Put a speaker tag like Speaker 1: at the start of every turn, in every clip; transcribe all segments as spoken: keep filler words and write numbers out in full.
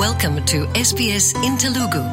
Speaker 1: Welcome to S B S in Telugu.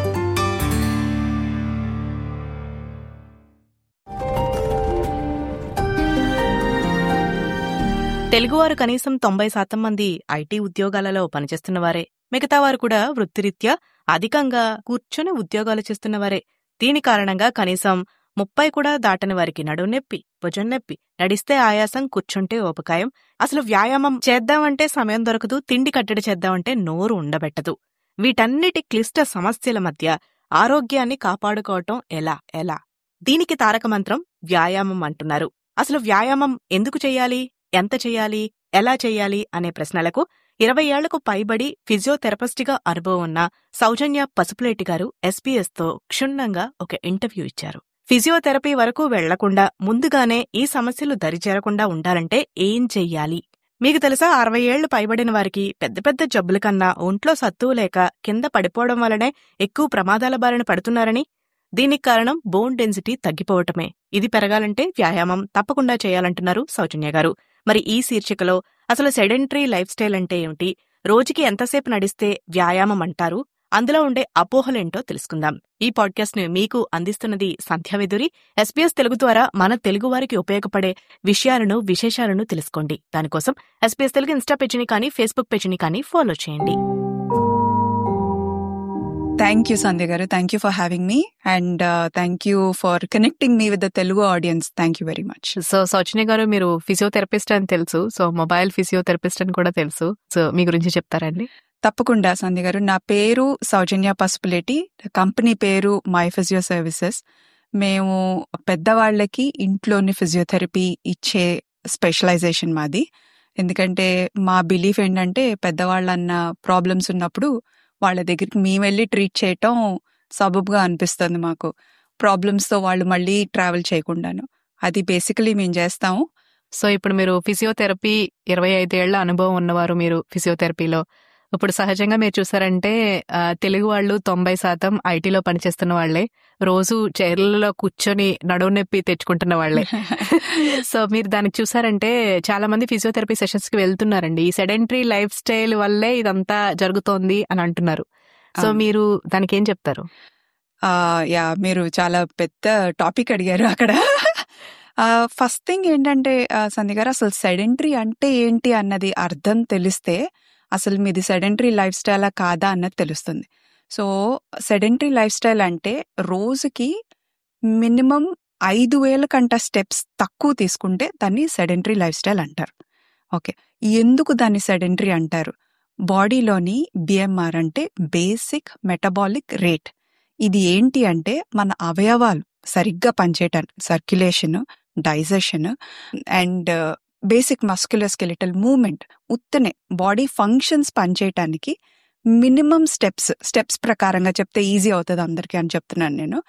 Speaker 2: తెలుగువారు కనీసం తొంభై శాతం మంది ఐటీ ఉద్యోగాలలో పనిచేస్తున్నవారే. మిగతా వారు కూడా వృత్తిరీత్యా అధికంగా కూర్చొని ఉద్యోగాలు చేస్తున్నవారే. దీని కారణంగా కనీసం ముప్పై కూడా దాటని వారికి నడునొప్పి, భుజం నొప్పి, నడిస్తే ఆయాసం, కూర్చుంటే ఓపకాయం, అసలు వ్యాయామం చేద్దామంటే సమయం దొరకదు, తిండి కట్టడి చేద్దామంటే నోరు ఉండబెట్టదు. వీటన్నిటి క్లిష్ట సమస్యల మధ్య ఆరోగ్యాన్ని కాపాడుకోవటం ఎలా ఎలా దీనికి తారక మంత్రం వ్యాయామం అంటున్నారు. అసలు వ్యాయామం ఎందుకు చెయ్యాలి, ఎంత చెయ్యాలి, ఎలా చెయ్యాలి అనే ప్రశ్నలకు ఇరవై ఏళ్లకు పైబడి ఫిజియోథెరపిస్ట్గా అనుభవం ఉన్న సౌజన్య పసుపులేటి గారు ఎస్బీఎస్ తో క్షుణ్ణంగా ఒక ఇంటర్వ్యూ ఇచ్చారు. ఫిజియోథెరపీ వరకు వెళ్లకుండా ముందుగానే ఈ సమస్యలు దరిచేరకుండా ఉండాలంటే ఏం చెయ్యాలి? మీకు తెలుసా, అరవై ఏళ్లు పైబడిన వారికి పెద్ద పెద్ద జబ్బుల కన్నా ఒంట్లో సత్తువు లేక కింద పడిపోవడం వల్లనే ఎక్కువ ప్రమాదాల బారిన పడుతున్నారని? దీనికి కారణం బోన్ డెన్సిటీ తగ్గిపోవటమే. ఇది పెరగాలంటే వ్యాయామం తప్పకుండా చేయాలంటున్నారు సౌజన్య గారు. మరి ఈ శీర్షికలో అసలు సెడెంటరీ లైఫ్ స్టైల్ అంటే ఏమిటి, రోజుకి ఎంతసేపు నడిస్తే వ్యాయామం అంటారు, అందులో ఉండే అపోహలేంటో తెలుసుకుందాం. ఈ పాడ్కాస్ట్ ని మీకు అందిస్తున్నది సంధ్యావేదురి. ఎస్బీఎస్ తెలుగు ద్వారా మన తెలుగు వారికి ఉపయోగపడే విషయాలను, విశేషాలను తెలుసుకోండి. దానికోసం ఎస్బీఎస్ తెలుగు ఇన్స్టా పేజీని కానీ ఫేస్బుక్ పేజీని కానీ ఫాలో చేయండి.
Speaker 3: Thank you Sandhya garu, thank you for having me and thank you for connecting me with the Telugu audience. Thank you very much.
Speaker 2: So Soujanya garu, మీరు ఫిజియోథెరపిస్ట్ అని తెలుసు, సో మొబైల్ ఫిజియోథెరపిస్ట్ అని కూడా తెలుసు. సో మీ గురించి చెప్తారండి?
Speaker 3: తప్పకుండా సంధ్య గారు. నా పేరు సౌజన్య పసుపులేటి, కంపెనీ పేరు మై ఫిజియో సర్వీసెస్. మేము పెద్దవాళ్లకి ఇంట్లోని ఫిజియోథెరపీ ఇచ్చే స్పెషలైజేషన్ మాది. ఎందుకంటే మా బిలీఫ్ ఏంటంటే, పెద్దవాళ్ళన్న ప్రాబ్లమ్స్ ఉన్నప్పుడు వాళ్ళ దగ్గరికి మేము వెళ్ళి ట్రీట్ చేయటం సబబుగా అనిపిస్తుంది మాకు, ప్రాబ్లమ్స్ తో వాళ్ళు మళ్ళీ ట్రావెల్ చేయకుండాను. అది బేసికలీ మేము చేస్తాము.
Speaker 2: సో ఇప్పుడు మీరు ఫిజియోథెరపీ ఇరవై ఐదేళ్ల అనుభవం ఉన్నవారు మీరు ఫిజియోథెరపీలో. ఇప్పుడు సహజంగా మీరు చూసారంటే తెలుగు వాళ్ళు తొంభై శాతం ఐటీలో పనిచేస్తున్న వాళ్లే, రోజు చైర్లలో కూర్చొని నడువు నొప్పి తెచ్చుకుంటున్న వాళ్లే. సో మీరు దానికి చూసారంటే చాలా మంది ఫిజియోథెరపీ సెషన్స్ కి వెళ్తున్నారండి. ఈ సెడెంటరీ లైఫ్ స్టైల్ వల్లే ఇదంతా జరుగుతోంది అని అంటున్నారు. సో మీరు దానికి ఏం చెప్తారు?
Speaker 3: యా మీరు చాలా పెద్ద టాపిక్ అడిగారు అక్కడ. ఫస్ట్ థింగ్ ఏంటంటే సంధ్య గారు, అసలు సెడెంటరీ అంటే ఏంటి అన్నది అర్థం తెలిస్తే అసలు మీది సెడెంటరీ లైఫ్ స్టైలా కాదా అన్నది తెలుస్తుంది. సో సెడెంటరీ లైఫ్ స్టైల్ అంటే రోజుకి మినిమం ఐదు వేల కంట స్టెప్స్ తక్కువ తీసుకుంటే దాన్ని సెడెంటరీ లైఫ్ స్టైల్ అంటారు. ఓకే, ఎందుకు దాన్ని సెడెంటరీ అంటారు? బాడీలోని బిఎంఆర్ అంటే బేసిక్ మెటబాలిక్ రేట్. ఇది ఏంటి అంటే మన అవయవాలు సరిగ్గా పనిచేయటానికి, circulation, digestion and basic muscular skeletal movement, ఉత్తనే బాడీ ఫంక్షన్స్ పనిచేయటానికి మినిమం స్టెప్స్ స్టెప్స్ ప్రకారంగా చెప్తే ఈజీ అవుతుంది అందరికీ అని చెప్తున్నాను నేను.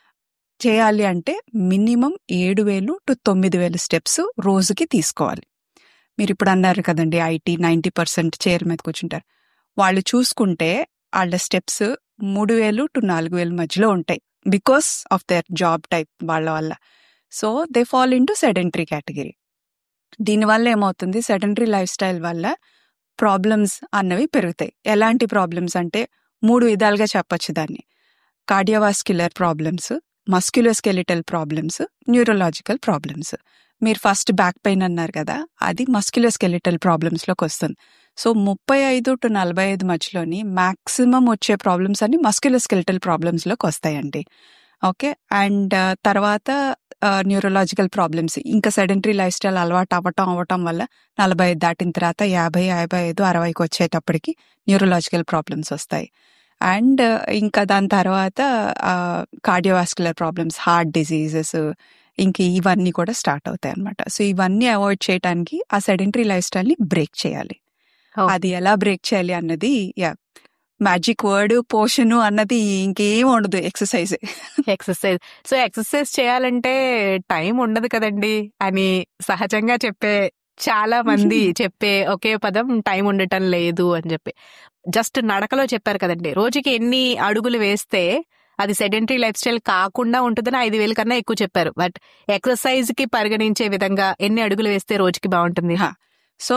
Speaker 3: చేయాలి అంటే మినిమం ఏడు వేలు టు తొమ్మిది వేలు స్టెప్స్ రోజుకి తీసుకోవాలి. మీరు ఇప్పుడు అన్నారు కదండి, ఐటీ నైంటీ పర్సెంట్ చైర్ మీద కూర్చుంటారు. వాళ్ళు చూసుకుంటే వాళ్ళ స్టెప్స్ మూడు వేలు టు నాలుగు వేలు మధ్యలో ఉంటాయి, because of their job type వాళ్ళ వల్ల. So they fall in to sedentary category. దీనివల్ల ఏమవుతుంది, సెడెంటరీ లైఫ్ స్టైల్ వల్ల ప్రాబ్లమ్స్ అన్నవి పెరుగుతాయి. ఎలాంటి ప్రాబ్లమ్స్ అంటే మూడు విధాలుగా చెప్పచ్చు దాన్ని. Cardiovascular problems, muscular skeletal problems, neurological problems. మీరు ఫస్ట్ బ్యాక్ పెయిన్ అన్నారు కదా, అది మస్క్యులర్ స్కెలిటల్ ప్రాబ్లమ్స్ లోకి వస్తుంది. సో ముప్పై ఐదు టు నలభై ఐదు మధ్యలోని మాక్సిమం వచ్చే ప్రాబ్లమ్స్ అన్ని మస్క్యులర్ స్కెలిటల్ ప్రాబ్లమ్స్ లోకి వస్తాయండి. ఓకే, అండ్ తర్వాత న్యూరలాజికల్ ప్రాబ్లమ్స్ ఇంకా సెడెంటరీ లైఫ్ స్టైల్ అలవాటు అవ్వటం అవ్వటం వల్ల నలభై ఐదు దాటిన తర్వాత యాభై యాభై ఐదు అరవైకి వచ్చేటప్పటికి న్యూరలాజికల్ ప్రాబ్లమ్స్ వస్తాయి. అండ్ ఇంకా దాని తర్వాత కార్డియోవాస్క్యులర్ ప్రాబ్లమ్స్, హార్ట్ డిజీజెస్, ఇంక ఇవన్నీ కూడా స్టార్ట్ అవుతాయి అనమాట. సో ఇవన్నీ అవాయిడ్ చేయడానికి ఆ సెడెంటరీ లైఫ్ స్టైల్ ని బ్రేక్ చేయాలి. అది ఎలా బ్రేక్ చేయాలి అన్నది యా మ్యాజిక్ వర్డ్ పోషన్ అన్నది ఇంకేం ఉండదు, ఎక్సర్సైజ్
Speaker 2: ఎక్సర్సైజ్ సో ఎక్సర్సైజ్ చేయాలంటే టైం ఉండదు కదండి అని సహజంగా చెప్పే చాలా మంది చెప్పే ఒకే పదం టైం ఉండటం లేదు అని చెప్పి. జస్ట్ నడకలో చెప్పారు కదండి, రోజుకి ఎన్ని అడుగులు వేస్తే అది సెడెంటరీ లైఫ్ స్టైల్ కాకుండా ఉంటుందని ఐదు వేల కన్నా ఎక్కువ చెప్పారు. బట్ ఎక్సర్సైజ్ కి పరిగణించే విధంగా ఎన్ని అడుగులు వేస్తే రోజుకి బాగుంటుంది?
Speaker 3: సో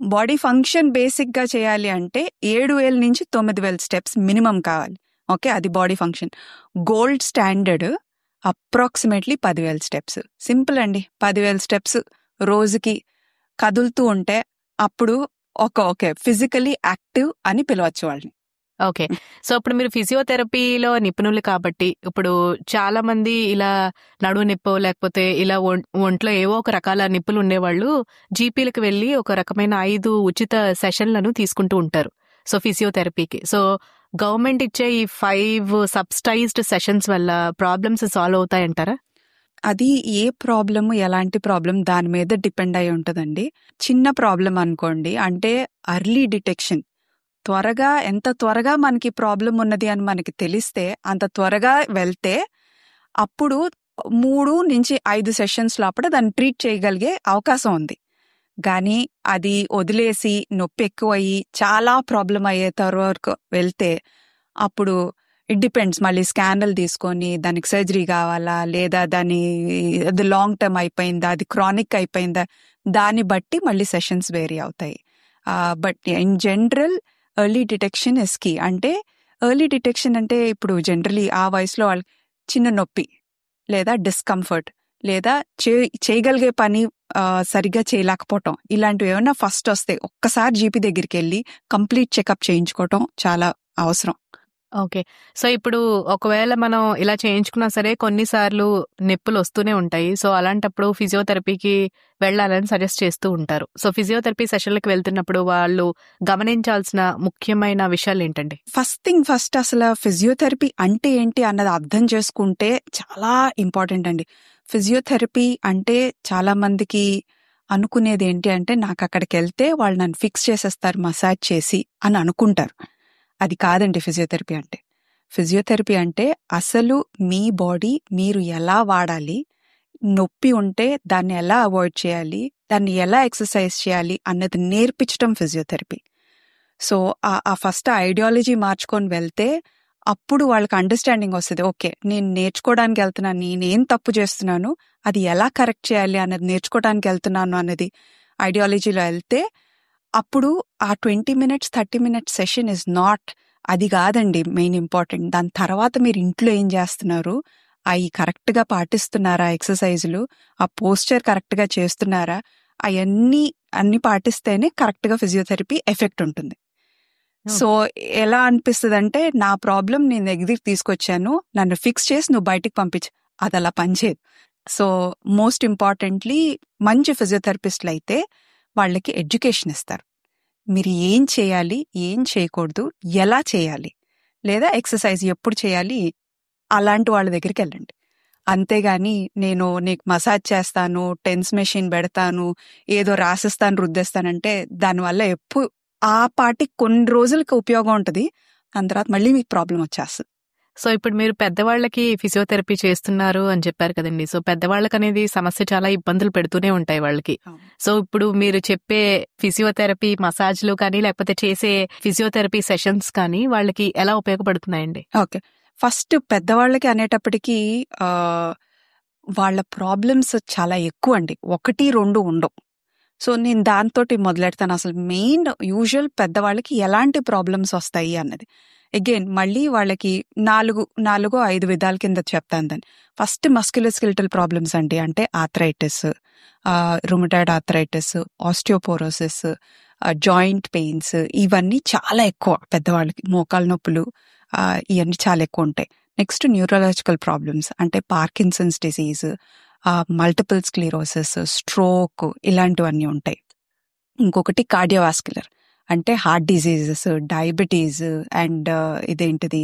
Speaker 3: బాడీ ఫంక్షన్ బేసిక్ గా చేయాలి అంటే ఏడు వేల నుంచి తొమ్మిది వేల స్టెప్స్ మినిమం కావాలి. ఓకే, అది body function. Gold standard approximately పదివేల స్టెప్స్. సింపుల్ అండి, పదివేల స్టెప్స్ రోజుకి కదులుతూ ఉంటే అప్పుడు ఒక ఓకే ఫిజికలీ యాక్టివ్ అని పిలవచ్చు వాళ్ళని.
Speaker 2: ఓకే, సో ఇప్పుడు మీరు ఫిజియోథెరపీలో నిపుణులు కాబట్టి ఇప్పుడు చాలా మంది ఇలా నడువు నొప్పో లేకపోతే ఇలా ఒం- ఒంట్లో ఏవో ఒక రకాల నిప్పులు ఉండేవాళ్ళు జీపీలకు వెళ్ళి ఒక రకమైన ఐదు ఉచిత సెషన్లను తీసుకుంటూ ఉంటారు సో ఫిజియోథెరపీకి. సో గవర్నమెంట్ ఇచ్చే ఈ ఫైవ్ సబ్స్టైజ్డ్ సెషన్స్ వల్ల ప్రాబ్లమ్స్ సాల్వ్ అవుతాయంటారా?
Speaker 3: అది ఏ ప్రాబ్లమ్ ఎలాంటి ప్రాబ్లం దాని మీద డిపెండ్ అయి ఉంటుందండి. చిన్న ప్రాబ్లం అనుకోండి, అంటే అర్లీ డిటెక్షన్, త్వరగా ఎంత త్వరగా మనకి ప్రాబ్లం ఉన్నది అని మనకి తెలిస్తే అంత త్వరగా వెళ్తే అప్పుడు మూడు నుంచి ఐదు సెషన్స్ లోపల దాన్ని ట్రీట్ చేయగలిగే అవకాశం ఉంది. కానీ అది వదిలేసి నొప్పి ఎక్కువయ్యి చాలా ప్రాబ్లం అయ్యే తర్వాత వెళ్తే అప్పుడు ఇట్ డిపెండ్స్, మళ్ళీ స్కానల్ తీసుకొని దానికి సర్జరీ కావాలా లేదా దాని అది లాంగ్ టర్మ్ అయిపోయిందా అది క్రానిక్ అయిపోయిందా దాన్ని బట్టి మళ్ళీ సెషన్స్ వేరీ అవుతాయి. But in general early detection is key. అంటే ఎర్లీ డిటెక్షన్ అంటే ఇప్పుడు జనరలీ ఆ వయసులో వాళ్ళకి చిన్న నొప్పి లేదా డిస్కంఫర్ట్ లేదా చే చేయగలిగే పని ఆ, సరిగ్గా చేయలేకపోవటం ఇలాంటివి ఏమైనా ఫస్ట్ వస్తే ఒక్కసారి జీపీ దగ్గరికి వెళ్ళి కంప్లీట్ చెకప్ చేయించుకోవటం చాలా అవసరం.
Speaker 2: ఓకే, సో ఇప్పుడు ఒకవేళ మనం ఇలా చేయించుకున్నా సరే కొన్నిసార్లు నొప్పులు వస్తూనే ఉంటాయి. సో అలాంటప్పుడు ఫిజియోథెరపీకి వెళ్ళాలని సజెస్ట్ చేస్తూ ఉంటారు. సో ఫిజియోథెరపీ సెషన్లకు వెళ్తున్నప్పుడు వాళ్ళు గమనించాల్సిన ముఖ్యమైన విషయాలు ఏంటండి?
Speaker 3: ఫస్ట్ థింగ్ ఫస్ట్ అసలు ఫిజియోథెరపీ అంటే ఏంటి అన్నది అర్థం చేసుకుంటే చాలా ఇంపార్టెంట్ అండి. ఫిజియోథెరపీ అంటే చాలా మందికి అనుకునేది ఏంటి అంటే నాకు అక్కడికి వెళ్తే వాళ్ళు నన్ను ఫిక్స్ చేసేస్తారు మసాజ్ చేసి అని అనుకుంటారు. అది కాదండి ఫిజియోథెరపీ అంటే. ఫిజియోథెరపీ అంటే అసలు మీ బాడీ మీరు ఎలా వాడాలి, నొప్పి ఉంటే దాన్ని ఎలా అవాయిడ్ చేయాలి, దాన్ని ఎలా ఎక్సర్సైజ్ చేయాలి అన్నది నేర్పించడం ఫిజియోథెరపీ. సో ఆ ఫస్ట్ ఐడియాలజీ మార్చుకొని వెళ్తే అప్పుడు వాళ్ళకి అండర్స్టాండింగ్ వస్తుంది. ఓకే, నేను నేర్చుకోవడానికి వెళ్తున్నాను, నేనేం తప్పు చేస్తున్నాను, అది ఎలా కరెక్ట్ చేయాలి అన్నది నేర్చుకోవడానికి వెళ్తున్నాను అన్నది ఐడియాలజీలో వెళ్తే అప్పుడు ఆ twenty minutes thirty minutes session is not, అది కాదండి మెయిన్ ఇంపార్టెంట్. దాని తర్వాత మీరు ఇంట్లో ఏం చేస్తున్నారు, అవి కరెక్ట్గా పాటిస్తున్నారా, ఎక్సర్సైజులు ఆ పోస్చర్ కరెక్ట్గా చేస్తున్నారా, అవన్నీ అన్ని పాటిస్తేనే కరెక్ట్గా ఫిజియోథెరపీ ఎఫెక్ట్ ఉంటుంది. సో ఎలా అనిపిస్తుంది అంటే నా ప్రాబ్లం నేను దగ్గరికి తీసుకొచ్చాను, నన్ను ఫిక్స్ చేసి నువ్వు బయటికి పంపించు, అది అలా పనిచేయదు. సో మోస్ట్ ఇంపార్టెంట్లీ మంచి ఫిజియోథెరపిస్ట్లు అయితే వాళ్ళకి ఎడ్యుకేషన్ ఇస్తారు. మీరు ఏం చేయాలి, ఏం చేయకూడదు, ఎలా చేయాలి, లేదా ఎక్సర్సైజ్ ఎప్పుడు చేయాలి, అలాంటి వాళ్ళ దగ్గరికి వెళ్ళండి. అంతేగాని నేను నీకు మసాజ్ చేస్తాను, టెన్స్ మెషిన్ పెడతాను, ఏదో రాసిస్తాను రుద్దేస్తానంటే దానివల్ల ఎప్పుడు ఆ పాటి కొన్ని రోజులకి ఉపయోగం ఉంటుంది, దాని తర్వాత మళ్ళీ మీకు ప్రాబ్లం వచ్చేస్తుంది.
Speaker 2: సో ఇప్పుడు మీరు పెద్దవాళ్ళకి ఫిజియోథెరపీ చేస్తున్నారు అని చెప్పారు కదండి. సో పెద్దవాళ్ళకి అనేది సమస్య చాలా ఇబ్బందులు పెడుతూనే ఉంటాయి వాళ్ళకి. సో ఇప్పుడు మీరు చెప్పే ఫిజియోథెరపీ మసాజ్లు కానీ లేకపోతే చేసే ఫిజియోథెరపీ సెషన్స్ కానీ వాళ్ళకి ఎలా ఉపయోగపడుతున్నాయండి?
Speaker 3: ఓకే, ఫస్ట్ పెద్దవాళ్ళకి అనేటప్పటికీ ఆ వాళ్ళ ప్రాబ్లమ్స్ చాలా ఎక్కువ అండి, ఒకటి రెండు ఉండవు. సో నేను దాంతో మొదలెడతాను. అసలు మెయిన్ యూజువల్ పెద్దవాళ్ళకి ఎలాంటి ప్రాబ్లమ్స్ వస్తాయి అన్నది. అగైన్ మళ్ళీ వాళ్ళకి నాలుగు నాలుగో ఐదు విధాల కింద చెప్తాను దాన్ని. ఫస్ట్ మస్క్యులోస్కెలిటల్ ప్రాబ్లమ్స్ అండి, అంటే arthritis, rheumatoid arthritis, osteoporosis, joint pains, ఇవన్నీ చాలా ఎక్కువ పెద్దవాళ్ళకి. మోకాళ్ళ నొప్పులు ఇవన్నీ చాలా ఎక్కువ ఉంటాయి. నెక్స్ట్ న్యూరలాజికల్ ప్రాబ్లమ్స్ అంటే Parkinson's disease, multiple sclerosis, stroke, ఇలాంటివన్నీ ఉంటాయి. ఇంకొకటి కార్డియోవాస్కులర్ అంటే హార్ట్ డిసీజెస్, డయాబెటీస్ అండ్ ఇదేంటిది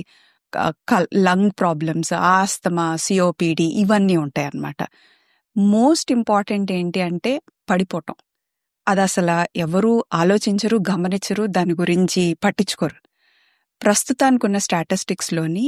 Speaker 3: లంగ్ ప్రాబ్లమ్స్, ఆస్తమా, సిఓపిడి, ఇవన్నీ ఉంటాయి అన్నమాట. మోస్ట్ ఇంపార్టెంట్ ఏంటి అంటే పడిపోవటం. అది అసలు ఎవరు ఆలోచించరు, గమనించరు, దాని గురించి పట్టించుకోరు. ప్రస్తుతానికి ఉన్న స్టాటిస్టిక్స్ లోని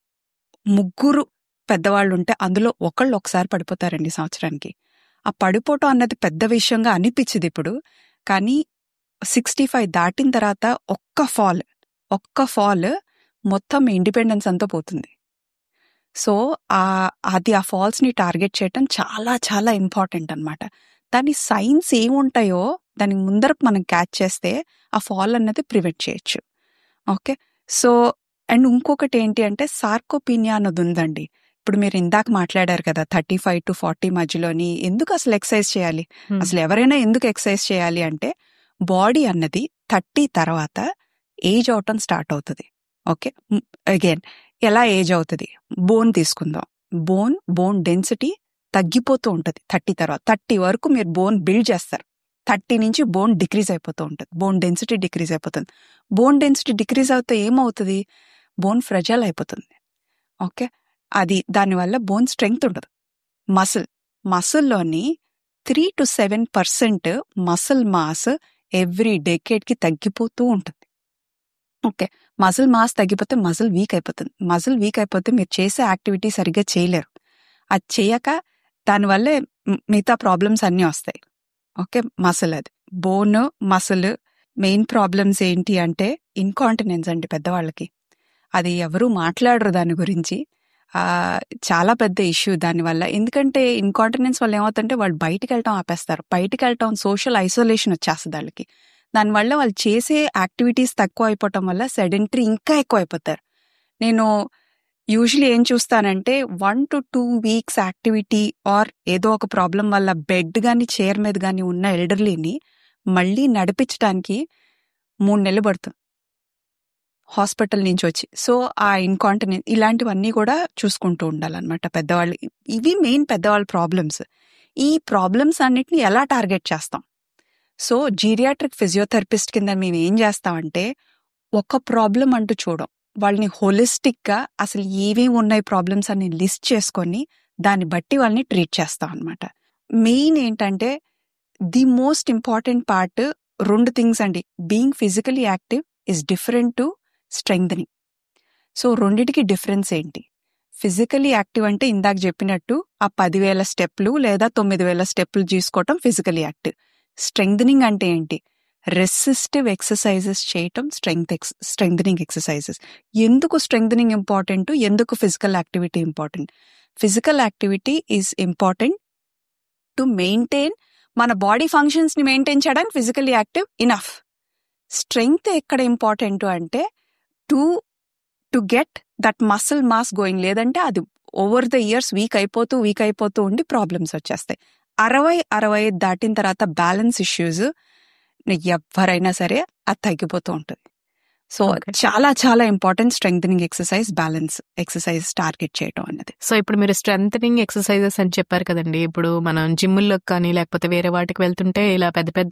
Speaker 3: ముగ్గురు పెద్దవాళ్ళు ఉంటే అందులో ఒకళ్ళు ఒకసారి పడిపోతారండి సంవత్సరానికి. ఆ పడిపోవటం అన్నది పెద్ద విషయంగా అనిపించింది ఇప్పుడు, కానీ సిక్స్టీ ఫైవ్ దాటిన తర్వాత ఒక్క ఫాల్ ఒక్క ఫాల్ మొత్తం ఇండిపెండెన్స్ అంతా పోతుంది. సో ఆ అది ఆ ఫాల్స్ ని టార్గెట్ చేయటం చాలా చాలా ఇంపార్టెంట్ అన్నమాట. దాని సైన్స్ ఏముంటాయో దానికి ముందర మనం క్యాచ్ చేస్తే ఆ ఫాల్ అన్నది ప్రివెంట్ చేయొచ్చు. ఓకే, సో అండ్ ఇంకొకటి ఏంటి అంటే సార్కోపీనియా అన్నది ఉందండి. ఇప్పుడు మీరు ఇందాక మాట్లాడారు కదా థర్టీ ఫైవ్ టు ఫార్టీ మధ్యలోని ఎందుకు అసలు ఎక్సర్సైజ్ చేయాలి, అసలు ఎవరైనా ఎందుకు ఎక్సర్సైజ్ చేయాలి అంటే బాడీ అన్నది థర్టీ తర్వాత ఏజ్ అవటం స్టార్ట్ అవుతుంది. ఓకే, అగైన్ ఎలా ఏజ్ అవుతుంది, బోన్ తీసుకుందాం. బోన్ బోన్ డెన్సిటీ తగ్గిపోతూ ఉంటుంది థర్టీ తర్వాత. థర్టీ వరకు మీరు బోన్ బిల్డ్ చేస్తారు, థర్టీ నుంచి బోన్ డిక్రీజ్ అయిపోతూ ఉంటుంది, బోన్ డెన్సిటీ డిక్రీజ్ అయిపోతుంది. బోన్ డెన్సిటీ డిక్రీజ్ అవుతే ఏమవుతుంది, బోన్ ఫ్రెజైల్ అయిపోతుంది. ఓకే, అది దానివల్ల బోన్ స్ట్రెంగ్త్ ఉండదు. మసిల్ మసిల్లోని three to seven percent muscle mass every డెకేడ్కి తగ్గిపోతూ ఉంటుంది. ఓకే, మజిల్ మాస్ తగ్గిపోతే మజిల్ వీక్ అయిపోతుంది. మజిల్ వీక్ అయిపోతే మీరు చేసే యాక్టివిటీ సరిగ్గా చేయలేరు. అది చేయక దానివల్లే మిగతా ప్రాబ్లమ్స్ అన్నీ వస్తాయి. ఓకే, మసిల్ అది బోన్ మసిల్ మెయిన్ ప్రాబ్లమ్స్ ఏంటి అంటే ఇన్కాంటినెన్స్ అండి పెద్దవాళ్ళకి. అది ఎవరు మాట్లాడరు దాని గురించి. ఆ చాలా పెద్ద ఇష్యూ దానివల్ల. ఎందుకంటే ఇన్కాంటినెన్స్ వల్ల ఏమవుతుంటే వాళ్ళు బయటికి వెళ్ళటం ఆపేస్తారు. బయటికి వెళ్ళటం సోషల్ ఐసోలేషన్ వచ్చేస్తుంది వాళ్ళకి. దానివల్ల వాళ్ళు చేసే యాక్టివిటీస్ తక్కువ అయిపోవటం వల్ల సెడెంటరీ ఇంకా ఎక్కువ అయిపోతారు. నేను యూజువలీ ఏం చూస్తానంటే one to two weeks activity or ఏదో ఒక ప్రాబ్లం వల్ల బెడ్ కానీ చైర్ మీద కానీ ఉన్న ఎల్డర్లీని మళ్ళీ నడిపించడానికి మూడు నెలలు పడుతుంది హాస్పిటల్ నుంచి వచ్చి. సో ఆ ఇన్కాంటినెన్స్ ఇలాంటివన్నీ కూడా చూసుకుంటూ ఉండాలన్నమాట పెద్దవాళ్ళు. ఇవి మెయిన్ పెద్దవాళ్ళ ప్రాబ్లమ్స్. ఈ ప్రాబ్లమ్స్ అన్నిటిని ఎలా టార్గెట్ చేస్తాం? సో జీరియాట్రిక్ ఫిజియోథెరపిస్ట్ కింద మేము ఏం చేస్తామంటే ఒక ప్రాబ్లం అంటూ చూడం, వాళ్ళని హోలిస్టిక్ గా అసలు ఏవేమి ఉన్నాయి ప్రాబ్లమ్స్ అని లిస్ట్ చేసుకొని దాన్ని బట్టి వాళ్ళని ట్రీట్ చేస్తాం అనమాట. మెయిన్ ఏంటంటే ది మోస్ట్ ఇంపార్టెంట్ పార్ట్ రెండు థింగ్స్ అండి. Being physically active is different to strengthening. So రెండిటికి డిఫరెన్స్ ఏంటి? ఫిజికలీ యాక్టివ్ అంటే ఇందాక చెప్పినట్టు ఆ పదివేల స్టెప్లు లేదా తొమ్మిది వేల స్టెప్లు తీసుకోవటం ఫిజికలీ యాక్టివ్. స్ట్రెంగ్థనింగ్ అంటే ఏంటి? రెసిస్టివ్ ఎక్సర్సైజెస్ చేయటం స్ట్రెంగ్త్ ఎక్స్ స్ట్రెంగ్థనింగ్ ఎక్సర్సైజెస్. ఎందుకు స్ట్రెంగ్థనింగ్ ఇంపార్టెంట్, ఎందుకు physical activity important? Physical activity is important to maintain మన బాడీ ఫంక్షన్స్ ని మెయింటైన్ చేయడానికి ఫిజికల్లీ యాక్టివ్ ఇనఫ్. స్ట్రెంగ్త్ ఎక్కడ ఇంపార్టెంట్ అంటే to to get that muscle mass going. లేదంటే అది ఓవర్ ద ఇయర్స్ వీక్ అయిపోతూ వీక్ అయిపోతూ ఉండి ప్రాబ్లమ్స్ వచ్చేస్తాయి. అరవై అరవై దాటిన తర్వాత బ్యాలెన్స్ ఇష్యూస్ ఎవరైనా సరే అది తగ్గిపోతూ ఉంటుంది. సో చాలా చాలా important strengthening exercise, balance exercise target చేయడం అన్నది.
Speaker 2: సో ఇప్పుడు మీరు స్ట్రెంగ్థనింగ్ ఎక్సర్సైజెస్ అని చెప్పారు కదండి. ఇప్పుడు మనం జిమ్ముల్లోకి కానీ లేకపోతే వేరే వాటికి వెళ్తుంటే ఇలా పెద్ద పెద్ద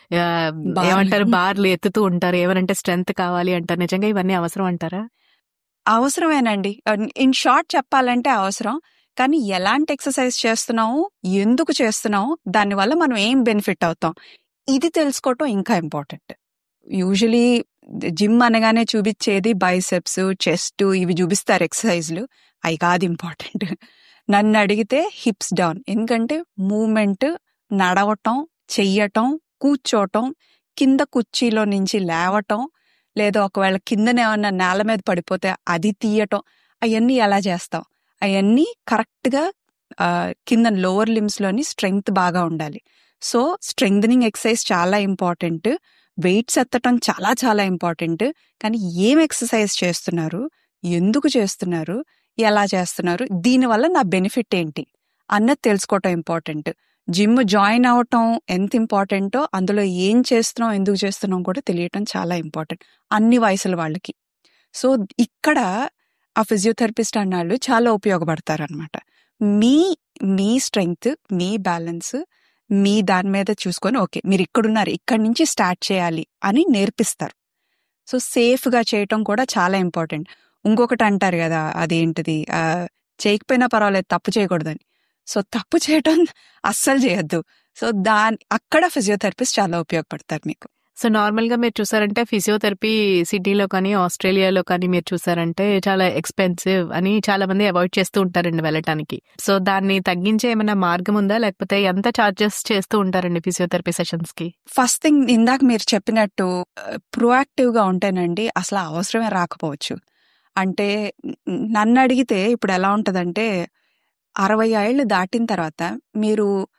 Speaker 2: ఏమంటారు బార్లు ఎత్తుతూ ఉంటారు. ఏమనంటే స్ట్రెంగ్త్ కావాలి అంటారు. నిజంగా ఇవన్నీ అవసరం అంటారా?
Speaker 3: అవసరమేనండి. ఇన్ షార్ట్ చెప్పాలంటే అవసరం. కానీ ఎలాంటి ఎక్సర్సైజ్ చేస్తున్నాము, ఎందుకు చేస్తున్నాము, దానివల్ల మనం ఏం బెనిఫిట్ అవుతాం, ఇది తెలుసుకోవటం ఇంకా ఇంపార్టెంట్. యూజువలీ జిమ్ అనగానే చూపించేది బైసెప్స్, చెస్ట్ ఇవి చూపిస్తారు ఎక్సర్సైజ్లు. అవి కాదు ఇంపార్టెంట్. నన్ను అడిగితే హిప్స్ డౌన్. ఎందుకంటే మూమెంట్, నడవటం, చెయ్యటం, కూర్చోటం, కింద కుర్చీలో నుంచి లేవటం, లేదా ఒకవేళ కిందనే ఏమన్నా నేల మీద పడిపోతే అది తీయటం, అవన్నీ ఎలా చేస్తాం? అవన్నీ కరెక్ట్గా కింద లోవర్ లిమ్స్ లోని స్ట్రెంగ్త్ బాగా ఉండాలి. సో స్ట్రెంగ్థనింగ్ ఎక్సర్సైజ్ చాలా ఇంపార్టెంట్. వెయిట్స్ ఎత్తటం చాలా చాలా ఇంపార్టెంట్. కానీ ఏం ఎక్సర్సైజ్ చేస్తున్నారు, ఎందుకు చేస్తున్నారు, ఎలా చేస్తున్నారు, దీనివల్ల నా బెనిఫిట్ ఏంటి అన్నది తెలుసుకోవటం ఇంపార్టెంట్. జిమ్ జాయిన్ అవటం ఎంత ఇంపార్టెంటో అందులో ఏం చేస్తున్నాం, ఎందుకు చేస్తున్నాం కూడా తెలియటం చాలా ఇంపార్టెంట్ అన్ని వయసుల వాళ్ళకి. సో ఇక్కడ ఆ ఫిజియోథెరపిస్ట్ అన్నాళ్ళు చాలా ఉపయోగపడతారనమాట. మీ మీ స్ట్రెంగ్త్, మీ బ్యాలెన్స్ మీ దాని మీద చూసుకొని ఓకే మీరు ఇక్కడున్నారు, ఇక్కడి నుంచి స్టార్ట్ చేయాలి అని నేర్పిస్తారు. సో సేఫ్గా చేయటం కూడా చాలా ఇంపార్టెంట్. ఇంకొకటి అంటారు కదా, అదేంటిది చేయకపోయినా పర్వాలేదు తప్పు చేయకూడదని. సో తప్పు చేయటం అస్సలు చేయొద్దు. సో దాని అక్కడ ఫిజియోథెరపిస్ట్ చాలా ఉపయోగపడతారు మీకు.
Speaker 2: సో నార్మల్ గా మీరు చూసారంటే ఫిజియోథెరపీ సిటీలో కానీ ఆస్ట్రేలియాలో కానీ మీరు చూసారంటే చాలా ఎక్స్పెన్సివ్ అని చాలా మంది అవాయిడ్ చేస్తూ ఉంటారండి వెళ్ళటానికి. సో దాన్ని తగ్గించే ఏమైనా మార్గం ఉందా, లేకపోతే ఎంత చార్జెస్ చేస్తూ ఉంటారండి ఫిజియోథెరపీ సెషన్స్ కి?
Speaker 3: ఫస్ట్ థింగ్ ఇందాక మీరు చెప్పినట్టు ప్రోయాక్టివ్ గా ఉంటేనండి అసలు అవసరమే రాకపోవచ్చు. అంటే నన్ను అడిగితే ఇప్పుడు ఎలా ఉంటదంటే అరవై ఏళ్ళు దాటిన తర్వాత మీరు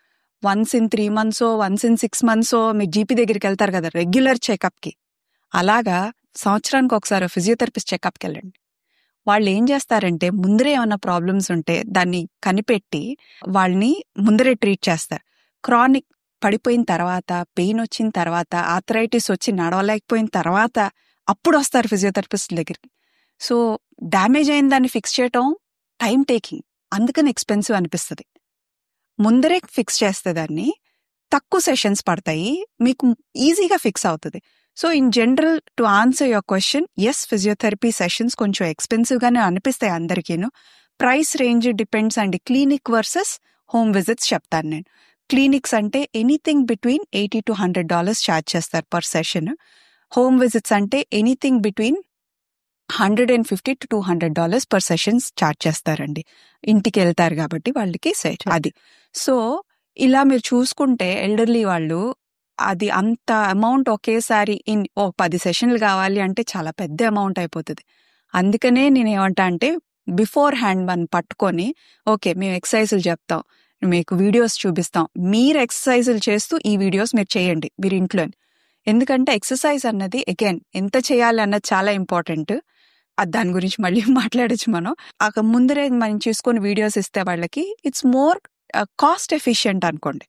Speaker 3: once in three months once in six months మీ జీపీ దగ్గరికి వెళ్తారు కదా రెగ్యులర్ చెకప్ కి, అలాగా సంవత్సరానికి ఒకసారి ఫిజియోథెరపిస్ట్ చెకప్కి వెళ్ళండి. వాళ్ళు ఏం చేస్తారంటే ముందరే ఏమైనా ప్రాబ్లమ్స్ ఉంటే దాన్ని కనిపెట్టి వాళ్ళని ముందరే ట్రీట్ చేస్తారు. క్రానిక్ పడిపోయిన తర్వాత, పెయిన్ వచ్చిన తర్వాత, ఆర్థరైటిస్ వచ్చి నడవలేకపోయిన తర్వాత అప్పుడు వస్తారు ఫిజియోథెరపిస్ట్ దగ్గరికి. సో డ్యామేజ్ అయిన దాన్ని ఫిక్స్ చేయటం టైం టేకింగ్, అందుకని ఎక్స్పెన్సివ్ అనిపిస్తుంది. ముందరే ఫిక్స్ చేస్తే దాన్ని తక్కువ సెషన్స్ పడతాయి, మీకు ఈజీగా ఫిక్స్ అవుతుంది. So in general to answer your question, yes physiotherapy sessions కొంచెం ఎక్స్పెన్సివ్ గానే అనిపిస్తాయి అందరికీను. ప్రైస్ రేంజ్ డిపెండ్స్ అండి. క్లినిక్ వర్సెస్ హోమ్ విజిట్స్ చెప్తాను నేను. క్లినిక్స్ అంటే anything between eighty to hundred dollars charge చేస్తారు పర్ సెషన్. హోమ్ విజిట్స్ అంటే anything between hundred and fifty to two hundred dollars per sessions charge చేస్తారండి. ఇంటికి వెళ్తారు కాబట్టి వాళ్ళకి సెట్ అది. సో ఇలా మీరు చూసుకుంటే ఎల్డర్లీ వాళ్ళు అది అంత అమౌంట్ ఒకేసారి ఇన్ ఓ పది సెషన్లు కావాలి అంటే చాలా పెద్ద అమౌంట్ అయిపోతుంది. అందుకనే నేను ఏమంటా అంటే బిఫోర్ హ్యాండ్ మనం పట్టుకొని, ఓకే మేము ఎక్సర్సైజులు చెప్తాం, మీకు వీడియోస్ చూపిస్తాం, మీరు ఎక్సర్సైజులు చేస్తూ ఈ వీడియోస్ మీరు చేయండి మీరు ఇంట్లో. ఎందుకంటే ఎక్సర్సైజ్ అన్నది అగైన్ ఎంత చేయాలి అన్నది చాలా ఇంపార్టెంట్. దాని గురించి మళ్ళీ మాట్లాడచ్చు మనం. అక్కడ ముందరే మనం చూసుకొని వీడియోస్ ఇస్తే వాళ్ళకి ఇట్స్ మోర్ కాస్ట్ ఎఫిషియంట్ అనుకోండి.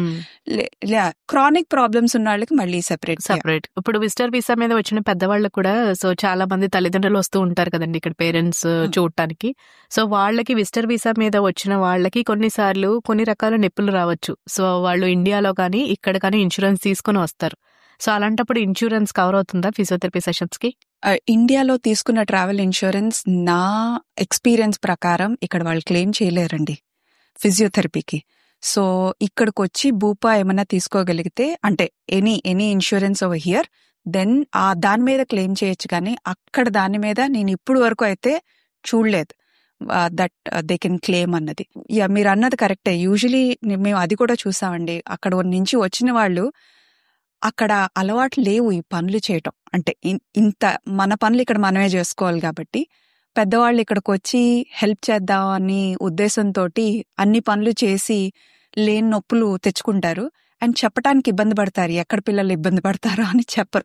Speaker 3: క్రానిక్ ప్రాబ్లమ్స్ ఉన్న వాళ్ళకి మళ్ళీ సెపరేట్
Speaker 2: సెపరేట్. ఇప్పుడు విజిటర్ వీసా మీద వచ్చిన పెద్దవాళ్ళకి కూడా సో చాలా మంది తల్లిదండ్రులు వస్తూ ఉంటారు కదండి ఇక్కడ పేరెంట్స్ చూడటానికి. సో వాళ్ళకి విజిటర్ వీసా మీద వచ్చిన వాళ్ళకి కొన్నిసార్లు కొన్ని రకాల నొప్పులు రావచ్చు. సో వాళ్ళు ఇండియాలో కానీ ఇక్కడ కానీ ఇన్సూరెన్స్ తీసుకుని వస్తారు. సో అలాంటప్పుడు ఇన్సూరెన్స్ కవర్ అవుతుందా ఫిజియోథెరపీ సెషన్స్ కి?
Speaker 3: ఇండియాలో తీసుకున్న ట్రావెల్ ఇన్సూరెన్స్ నా ఎక్స్పీరియన్స్ ప్రకారం ఇక్కడ వాళ్ళు క్లెయిమ్ చేయలేరండి ఫిజియోథెరపీకి. సో ఇక్కడికి వచ్చి భూపా ఏమైనా తీసుకోగలిగితే అంటే any any insurance over here then ఆ దాని మీద క్లెయిమ్ చేయొచ్చు. కానీ అక్కడ దాని మీద నేను ఇప్పుడు వరకు అయితే చూడలేదు దట్ దే కెన్ క్లెయిమ్ అన్నది. యా మీరు అన్నది కరెక్టే. యూజువలీ మేము అది కూడా చూసామండి. అక్కడ నుంచి వచ్చిన వాళ్ళు అక్కడ అలవాటు లేవు ఈ పనులు చేయటం. అంటే ఇంత మన పనులు ఇక్కడ మనమే చేసుకోవాలి కాబట్టి పెద్దవాళ్ళు ఇక్కడికి వచ్చి హెల్ప్ చేద్దామని ఉద్దేశంతో అన్ని పనులు చేసి లేని నొప్పులు తెచ్చుకుంటారు. అండ్ చెప్పడానికి ఇబ్బంది పడతారు, ఎక్కడ పిల్లలు ఇబ్బంది పడతారో అని చెప్పరు.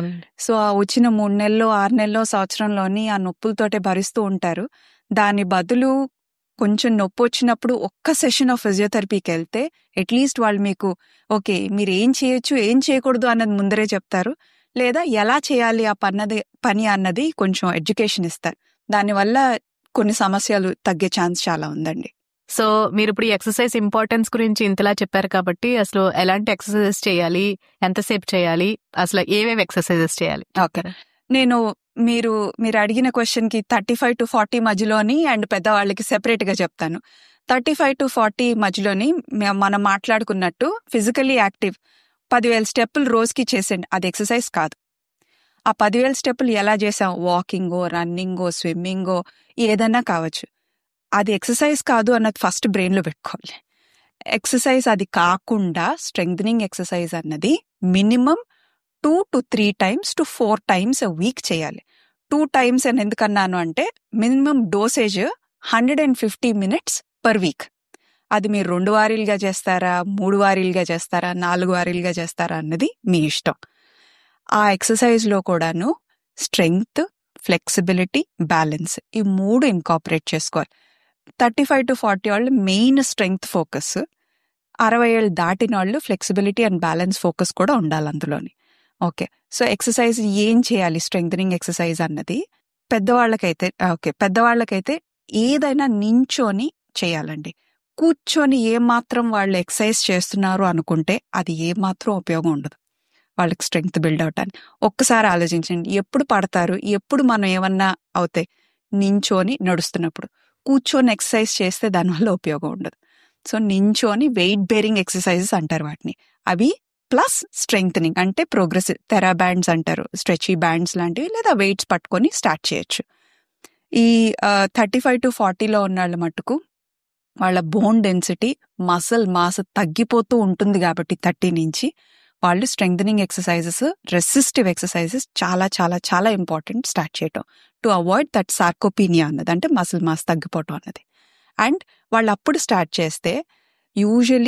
Speaker 3: సో ఆ వచ్చిన మూడు నెలలో ఆరు నెలలో సంవత్సరంలోని ఆ నొప్పులతోటే భరిస్తూ ఉంటారు. దాని బదులు కొంచెం నొప్పి వచ్చినప్పుడు ఒక్క సెషన్ ఆఫ్ ఫిజియోథెరపీకి వెళ్తే అట్లీస్ట్ వాళ్ళు మీకు ఓకే మీరు ఏం చేయొచ్చు ఏం చేయకూడదు అన్నది ముందరే చెప్తారు, లేదా ఎలా చేయాలి ఆ పన్నది పని అన్నది కొంచెం ఎడ్యుకేషన్ ఇస్తారు. దానివల్ల కొన్ని సమస్యలు తగ్గే ఛాన్స్ చాలా ఉందండి.
Speaker 2: సో మీరు ఇప్పుడు ఎక్సర్సైజ్ ఇంపార్టెన్స్ గురించి ఇంతలా చెప్పారు కాబట్టి అసలు ఎలాంటి ఎక్సర్సైజెస్ చేయాలి, ఎంతసేపు చేయాలి, అసలు ఏమేమి ఎక్సర్సైజెస్ చేయాలి?
Speaker 3: ఓకే, నేను మీరు మీరు అడిగిన క్వశ్చన్ కి థర్టీ ఫైవ్ టు ఫార్టీ మధ్యలోని అండ్ పెద్దవాళ్ళకి సెపరేట్ గా చెప్తాను. థర్టీ ఫైవ్ టు ఫార్టీ మధ్యలోని మనం మాట్లాడుకున్నట్టు ఫిజికలీ యాక్టివ్ పదివేల స్టెప్పులు రోజుకి చేసేయండి. అది ఎక్సర్సైజ్ కాదు. ఆ పదివేల స్టెప్పులు ఎలా చేసాం, వాకింగో రన్నింగో స్విమ్మింగో ఏదన్నా కావచ్చు, అది ఎక్సర్సైజ్ కాదు అన్నది ఫస్ట్ బ్రెయిన్ లో పెట్టుకోవాలి. ఎక్సర్సైజ్ అది కాకుండా స్ట్రెంగ్థనింగ్ ఎక్సర్సైజ్ అన్నది minimum two to three times to four times a week చేయాలి. టూ టైమ్స్ అని ఎందుకన్నాను అంటే minimum dosage hundred and fifty minutes per week. అది మీరు రెండు వారీలుగా చేస్తారా, మూడు వారీలుగా చేస్తారా, నాలుగు వారీలుగా చేస్తారా అన్నది మీ ఇష్టం. ఆ ఎక్సర్సైజ్ లో కూడాను స్ట్రెంగ్త్, ఫ్లెక్సిబిలిటీ, బ్యాలెన్స్ ఈ మూడు ఇన్కాపరేట్ చేసుకోవాలి. థర్టీ ఫైవ్ టు ఫార్టీ వాళ్ళు మెయిన్ స్ట్రెంగ్త్ ఫోకస్, అరవై ఏళ్ళు దాటిన వాళ్ళు ఫ్లెక్సిబిలిటీ అండ్ బ్యాలెన్స్ ఫోకస్ కూడా ఉండాలి అందులోని. ఓకే, సో ఎక్సర్సైజ్ ఏం చేయాలి స్ట్రెంగ్థనింగ్ ఎక్సర్సైజ్ అన్నది పెద్దవాళ్ళకైతే ఓకే పెద్దవాళ్ళకైతే ఏదైనా నించోని చేయాలండి. కూర్చొని ఏమాత్రం వాళ్ళు ఎక్సర్సైజ్ చేస్తున్నారు అనుకుంటే అది ఏమాత్రం ఉపయోగం ఉండదు వాళ్ళకి స్ట్రెంగ్త్ బిల్డ్ అవటానికి. ఒక్కసారి ఆలోచించండి, ఎప్పుడు పడతారు, ఎప్పుడు మనం ఏమన్నా అవుతాయి నించోని నడుస్తున్నప్పుడు. కూర్చొని ఎక్సర్సైజ్ చేస్తే దానివల్ల ఉపయోగం ఉండదు. సో నించోని వెయిట్ బేరింగ్ ఎక్సర్సైజెస్ అంటారు వాటిని. అవి ప్లస్ స్ట్రెంగ్థనింగ్ అంటే ప్రోగ్రెసివ్ థెరా బ్యాండ్స్ అంటారు, స్ట్రెచీ బ్యాండ్స్ లాంటివి, లేదా వెయిట్స్ పట్టుకొని స్టార్ట్ చేయొచ్చు. ఈ థర్టీ ఫైవ్ టు ఫార్టీలో ఉన్న వాళ్ళ మట్టుకు వాళ్ళ బోన్ డెన్సిటీ మసిల్ మాస్ తగ్గిపోతూ ఉంటుంది కాబట్టి థర్టీ నుంచి వాళ్ళు స్ట్రెంగ్థనింగ్ ఎక్సర్సైజెస్, రెసిస్టివ్ ఎక్సర్సైజెస్ చాలా చాలా చాలా ఇంపార్టెంట్ స్టార్ట్ చేయటం టు అవాయిడ్ దట్ సార్కోపీనియా అన్నది, అంటే మసిల్ మాస్ తగ్గిపోవటం అన్నది. అండ్ వాళ్ళు అప్పుడు స్టార్ట్ చేస్తే యూజువలీ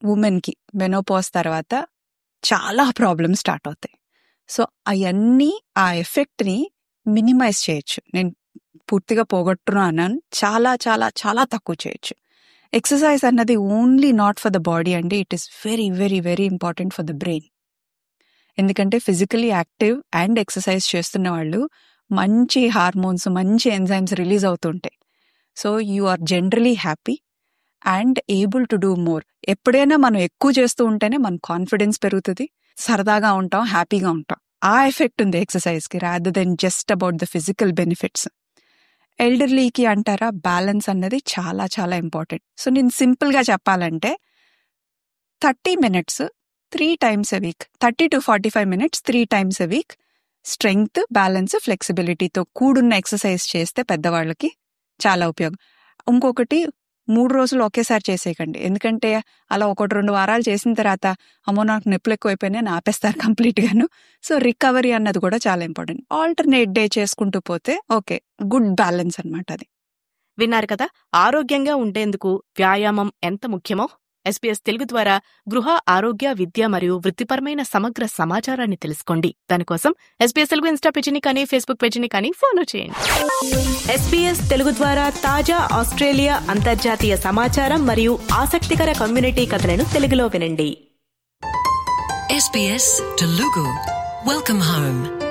Speaker 3: ఉమెన్కి మెనోపాజ్ తర్వాత చాలా ప్రాబ్లమ్స్ స్టార్ట్ అవుతాయి. సో అవన్నీ ఆ ఎఫెక్ట్ని మినిమైజ్ చేయొచ్చు. నేను పూర్తిగా పోగొట్టును అన్నాను, చాలా చాలా చాలా తక్కువ చేయొచ్చు. ఎక్సర్సైజ్ అన్నది only not for the body అండి, it is very very very important for the brain. ఎందుకంటే ఫిజికలీ యాక్టివ్ అండ్ ఎక్సర్సైజ్ చేస్తున్న వాళ్ళు మంచి హార్మోన్స్, మంచి ఎంజైమ్స్ రిలీజ్ అవుతుంటాయి. So you are generally happy and able to do more. ఎప్పుడైనా మనం ఎక్కువ చేస్తూ ఉంటేనే మన కాన్ఫిడెన్స్ పెరుగుతుంది, సరదాగా ఉంటాం, హ్యాపీగా ఉంటాం. ఆ ఎఫెక్ట్ ఉంది ఎక్సర్సైజ్కి, rather than just about the physical benefits. ఎల్డర్లీకి అంటారా, బ్యాలెన్స్ అన్నది చాలా చాలా ఇంపార్టెంట్. సో నేను సింపుల్గా చెప్పాలంటే thirty minutes three times a week, thirty to forty five minutes three times a week strength, balance, ఫ్లెక్సిబిలిటీతో కూడున్న ఎక్సర్సైజ్ చేస్తే పెద్దవాళ్ళకి చాలా ఉపయోగం. ఇంకొకటి, మూడు రోజులు ఒకేసారి చేసేయకండి. ఎందుకంటే అలా ఒకటి రెండు వారాలు చేసిన తర్వాత అమ్మో నాకు నొప్పులు ఎక్కువైపోయినాయి అని ఆపేస్తారు కంప్లీట్ గాను. సో రికవరీ అన్నది కూడా చాలా ఇంపార్టెంట్. ఆల్టర్నేట్ డే చేసుకుంటూ పోతే ఓకే, గుడ్ బ్యాలెన్స్ అన్నమాట అది.
Speaker 2: విన్నారు కదా, ఆరోగ్యంగా ఉండేందుకు వ్యాయామం ఎంత ముఖ్యమో. ఎస్బీఎస్ తెలుగు ద్వారా గృహ ఆరోగ్య, విద్య మరియు వృత్తిపరమైన సమగ్ర సమాచారాన్ని తెలుసుకోండి. దానికోసం ఎస్బీఎస్ తెలుగు ఇన్స్టా పేజీని కానీ ఫేస్బుక్ పేజీని కానీ ఫాలో చేయండి. ఎస్బీఎస్ తెలుగు ద్వారా తాజా ఆస్ట్రేలియా, అంతర్జాతీయ సమాచారం మరియు ఆసక్తికర కమ్యూనిటీ కథలను తెలుగులో వినండి.
Speaker 1: SBS Telugu, welcome home.